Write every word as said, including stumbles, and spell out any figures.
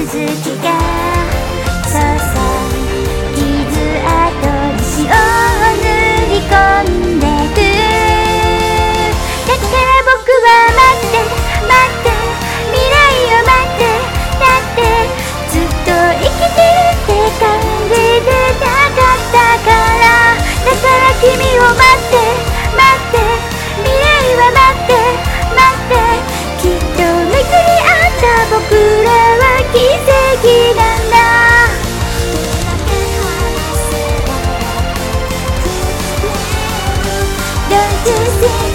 きがそうそう傷跡に血を塗り込んでく。だから僕は待って待って未来を待って。だってずっと生きてるって感じてなかったから。だから君を待って待って未来は待って待って。きっと巡り合った僕らは奇跡なんだ。Don't you see